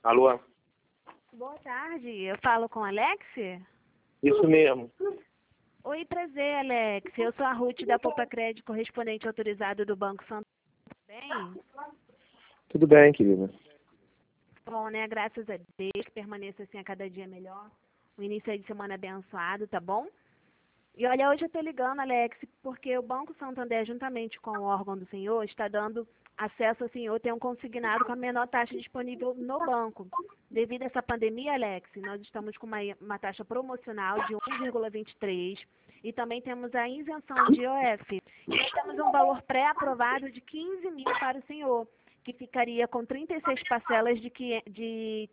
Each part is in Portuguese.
Alô? Boa tarde, eu falo com Alex? Isso mesmo. Oi, prazer, Alex. Eu sou a Ruth da Poupa Crédito, correspondente autorizado do Banco Santander. Bem? Tudo bem, querida. Bom, né? Graças a Deus, que permaneça assim a cada dia melhor. Um início aí de semana abençoado, tá bom? E olha, hoje eu tô ligando, Alex, porque o Banco Santander, juntamente com o órgão do senhor, está dando acesso ao senhor ter um consignado com a menor taxa disponível no banco. Devido a essa pandemia, Alex, nós estamos com uma taxa promocional de 1,23 e também temos a isenção de IOF. E temos um valor pré-aprovado de 15 mil para o senhor, que ficaria com 36 parcelas de R$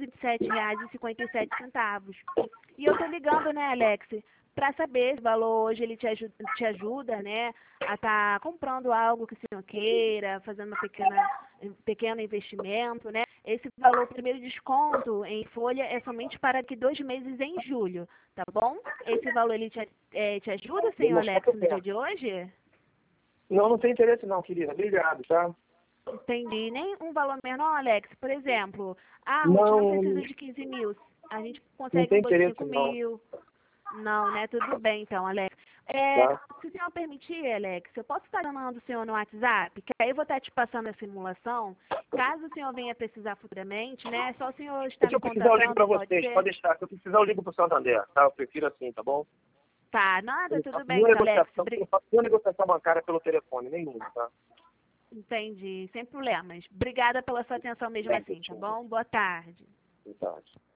507,57. E eu tô ligando, né, Alex, para saber se o valor hoje ele te ajuda, né, a estar comprando algo que o senhor queira, fazendo um pequeno investimento, né? Esse valor, primeiro desconto em folha, é somente para que 2 meses em julho, tá bom? Esse valor ele te ajuda, senhor Alex, no dia de hoje? Não tem interesse não, querida. Obrigado, tá? Entendi. Nem um valor menor, Alex? Por exemplo, a Ruth não Não, precisa de 15 mil. A gente não consegue tem um de interesse 5 não, mil. Não, né? Tudo bem, então, Alex. tá? Se o senhor permitir, Alex, eu posso estar chamando o senhor no WhatsApp, que aí eu vou estar te passando a simulação. Caso o senhor venha precisar futuramente, né? É só o senhor estar Se me eu precisar, eu ligo pra contatando, pode vocês. ser? Pode deixar. Se eu precisar, eu ligo pro Santander, tá? Eu prefiro assim, tá bom? Tá, Eu nada, não tudo faço bem, nenhuma então, Alex. negociação, eu não faço nenhuma negociação bancária pelo telefone, nenhuma, tá? Entendi, sem problemas. Obrigada pela sua atenção mesmo Bem, assim, tá bom? Boa tarde. Verdade.